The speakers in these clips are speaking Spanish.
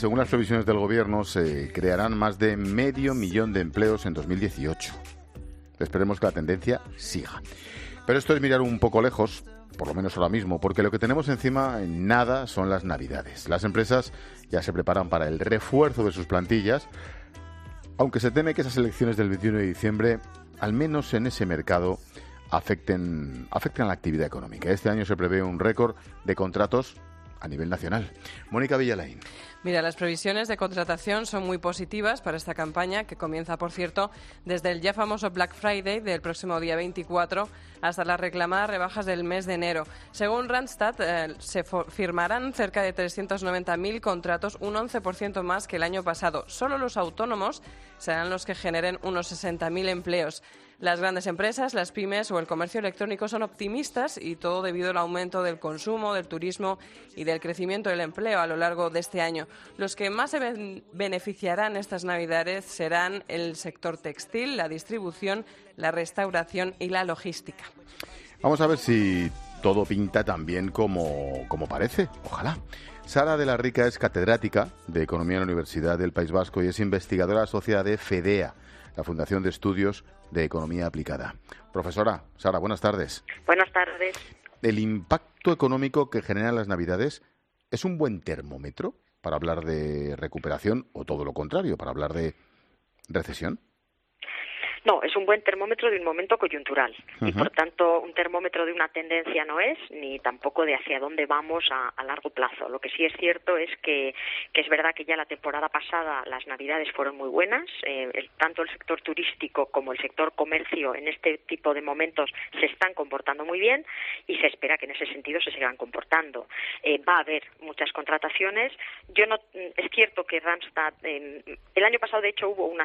Según las previsiones del Gobierno, se crearán más de 500.000 de empleos en 2018. Esperemos que la tendencia siga. Pero esto es mirar un poco lejos, por lo menos ahora mismo, porque lo que tenemos encima en nada son las Navidades. Las empresas ya se preparan para el refuerzo de sus plantillas, aunque se teme que esas elecciones del 21 de diciembre, al menos en ese mercado, afecten a la actividad económica. Este año se prevé un récord de contratos a nivel nacional. Mónica Villalain. Mira, las previsiones de contratación son muy positivas para esta campaña, que comienza, por cierto, desde el ya famoso Black Friday del próximo día 24 hasta las reclamadas rebajas del mes de enero. Según Randstad, se firmarán cerca de 390.000 contratos, un 11% más que el año pasado. Solo los autónomos serán los que generen unos 60.000 empleos. Las grandes empresas, las pymes o el comercio electrónico son optimistas, y todo debido al aumento del consumo, del turismo y del crecimiento del empleo a lo largo de este año. Los que más se beneficiarán estas Navidades serán el sector textil, la distribución, la restauración y la logística. Vamos a ver si todo pinta tan bien como parece. Ojalá. Sara de la Rica es catedrática de Economía en la Universidad del País Vasco y es investigadora asociada de FEDEA, la Fundación de Estudios de Economía Aplicada. Profesora, Sara, buenas tardes. Buenas tardes. ¿El impacto económico que generan las Navidades es un buen termómetro para hablar de recuperación o todo lo contrario, para hablar de recesión? No, es un buen termómetro de un momento coyuntural y, por tanto, un termómetro de una tendencia no es, ni tampoco de hacia dónde vamos a largo plazo. Lo que sí es cierto es que es verdad que ya la temporada pasada las Navidades fueron muy buenas, tanto el sector turístico como el sector comercio en este tipo de momentos se están comportando muy bien y se espera que en ese sentido se sigan comportando. Va a haber muchas contrataciones. Es cierto que Randstad, el año pasado de hecho hubo unas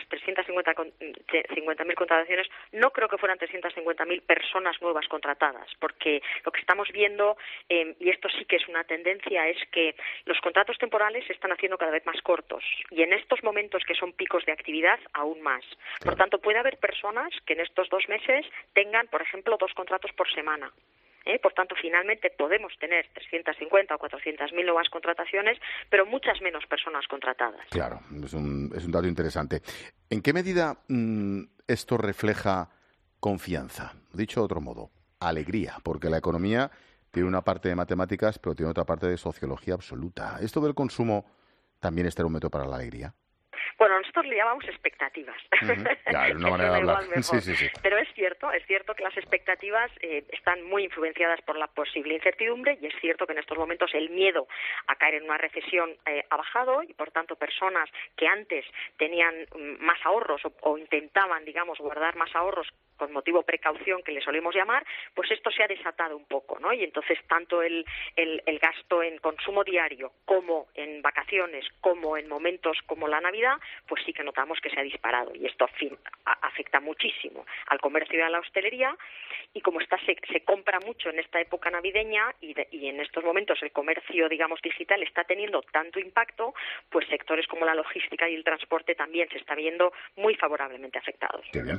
350.000 contrataciones. No creo que fueran 350.000 personas nuevas contratadas, porque lo que estamos viendo, y esto sí que es una tendencia, es que los contratos temporales se están haciendo cada vez más cortos y en estos momentos que son picos de actividad aún más. Por tanto, puede haber personas que en estos 2 meses tengan, por ejemplo, 2 contratos por semana. Por tanto, finalmente podemos tener 350 o 400.000 nuevas contrataciones, pero muchas menos personas contratadas. Claro, es un dato interesante. ¿En qué medida esto refleja confianza? Dicho de otro modo, alegría, porque la economía tiene una parte de matemáticas, pero tiene otra parte de sociología absoluta. ¿Esto del consumo también es termómetro para la alegría? Bueno, nosotros le llamamos expectativas. Ya, es una manera de hablar. Sí. Pero es cierto que las expectativas están muy influenciadas por la posible incertidumbre y es cierto que en estos momentos el miedo a caer en una recesión ha bajado y, por tanto, personas que antes tenían más ahorros o intentaban, digamos, guardar más ahorros con motivo precaución, que le solemos llamar, pues esto se ha desatado un poco, ¿no? Y entonces tanto el gasto en consumo diario como en vacaciones, como en momentos como la Navidad, pues sí que notamos que se ha disparado y esto afecta muchísimo al comercio y a la hostelería y como se compra mucho en esta época navideña y en estos momentos el comercio, digamos, digital está teniendo tanto impacto, pues sectores como la logística y el transporte también se está viendo muy favorablemente afectados. Qué bien.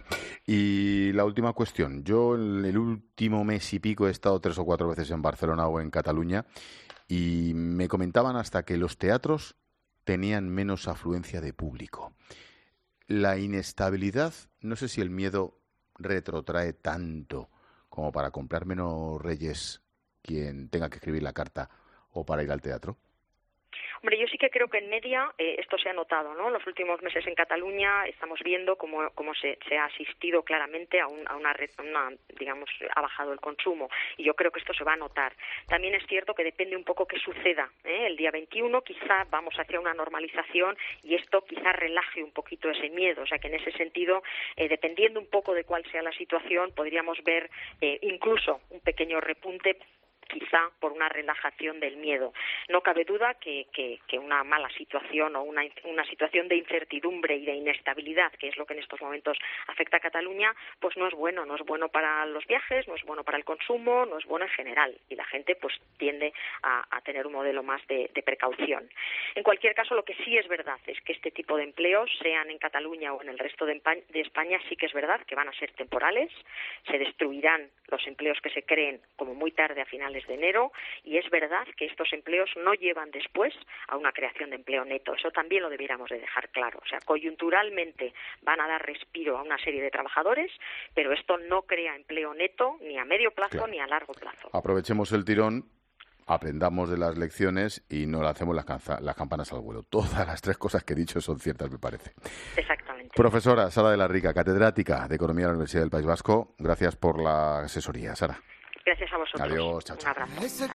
Y la última cuestión. Yo en el último mes y pico he estado 3 o 4 veces en Barcelona o en Cataluña y me comentaban hasta que los teatros tenían menos afluencia de público. La inestabilidad, no sé si el miedo retrotrae tanto como para comprar menos Reyes quien tenga que escribir la carta o para ir al teatro. Hombre, yo sí que creo que en media esto se ha notado, ¿no? En los últimos meses en Cataluña estamos viendo cómo se ha asistido claramente a una digamos, ha bajado el consumo y yo creo que esto se va a notar. También es cierto que depende un poco qué suceda, El día 21 quizá vamos hacia una normalización y esto quizá relaje un poquito ese miedo, o sea que en ese sentido, dependiendo un poco de cuál sea la situación, podríamos ver incluso un pequeño repunte, quizá por una relajación del miedo. No cabe duda que una mala situación o una situación de incertidumbre y de inestabilidad, que es lo que en estos momentos afecta a Cataluña, pues no es bueno para los viajes, no es bueno para el consumo, no es bueno en general y la gente pues tiende a tener un modelo más de precaución. En cualquier caso, lo que sí es verdad es que este tipo de empleos, sean en Cataluña o en el resto de España, sí que es verdad que van a ser temporales, se destruirán los empleos que se creen como muy tarde a finales de enero, y es verdad que estos empleos no llevan después a una creación de empleo neto. Eso también lo debiéramos de dejar claro. O sea, coyunturalmente van a dar respiro a una serie de trabajadores, pero esto no crea empleo neto ni a medio plazo ni a largo plazo. Aprovechemos el tirón, aprendamos de las lecciones y no lancemos las campanas al vuelo. Todas las tres cosas que he dicho son ciertas, me parece. Exactamente. Profesora Sara de la Rica, catedrática de Economía de la Universidad del País Vasco, gracias por la asesoría, Sara. Gracias a vosotros. Adiós, chao, chao. Un abrazo.